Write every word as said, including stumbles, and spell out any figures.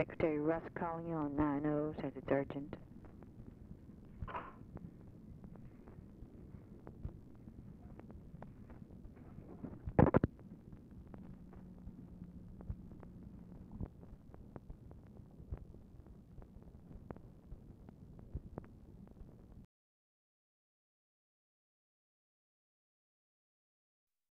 Secretary Russ calling you on nine oh, says it's urgent.